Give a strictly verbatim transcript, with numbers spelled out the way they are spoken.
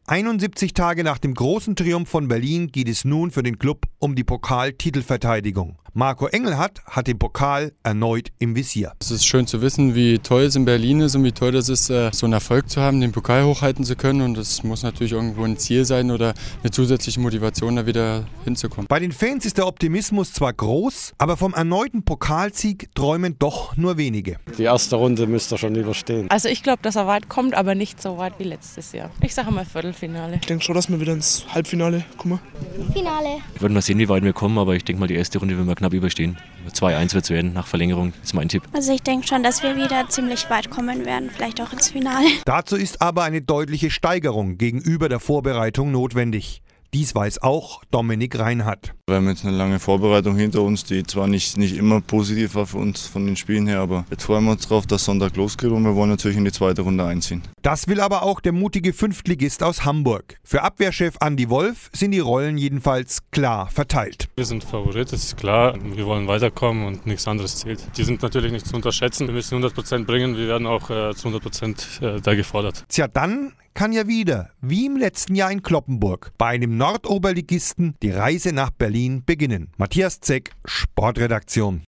einundsiebzig Tage nach dem großen Triumph von Berlin geht es nun für den Klub um die Pokaltitelverteidigung. Marco Engelhardt hat den Pokal erneut im Visier. Es ist schön zu wissen, wie toll es in Berlin ist und wie toll das ist, so einen Erfolg zu haben, den Pokal hochhalten zu können. Und das muss natürlich irgendwo ein Ziel sein oder eine zusätzliche Motivation, da wieder hinzukommen. Bei den Fans ist der Optimismus zwar groß, aber vom erneuten Pokalsieg träumen doch nur wenige. Die erste Runde müsst ihr schon überstehen. Also ich glaube, dass er weit kommt, aber nicht so weit wie letztes Jahr. Ich sage mal Viertelfinale. Ich denke schon, dass wir wieder ins Halbfinale kommen. Finale. Wir werden mal sehen, wie weit wir kommen, aber ich denke mal, die erste Runde werden wir knapp überstehen. zwei eins wird es werden, nach Verlängerung, ist mein Tipp. Also ich denke schon, dass wir wieder ziemlich weit kommen werden, vielleicht auch ins Finale. Dazu ist aber eine deutliche Steigerung gegenüber der Vorbereitung notwendig. Dies weiß auch Dominik Reinhardt. Wir haben jetzt eine lange Vorbereitung hinter uns, die zwar nicht, nicht immer positiv war für uns von den Spielen her, aber jetzt freuen wir uns drauf, dass Sonntag losgeht und wir wollen natürlich in die zweite Runde einziehen. Das will aber auch der mutige Fünftligist aus Hamburg. Für Abwehrchef Andi Wolf sind die Rollen jedenfalls klar verteilt. Wir sind Favorit, das ist klar. Wir wollen weiterkommen und nichts anderes zählt. Die sind natürlich nicht zu unterschätzen. Wir müssen hundert Prozent bringen, wir werden auch äh, zu hundert Prozent äh, da gefordert. Tja, dann kann ja wieder, wie im letzten Jahr in Cloppenburg, bei einem Nordoberligisten die Reise nach Berlin beginnen. Matthias Zeck, Sportredaktion.